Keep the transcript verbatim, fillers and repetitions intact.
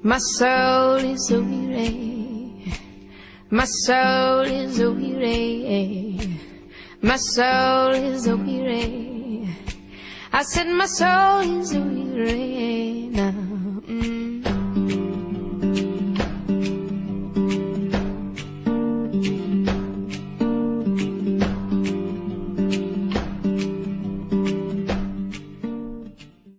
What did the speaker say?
My soul is a weary, my soul is a weary, my soul is a weary. I said my soul is a weary now.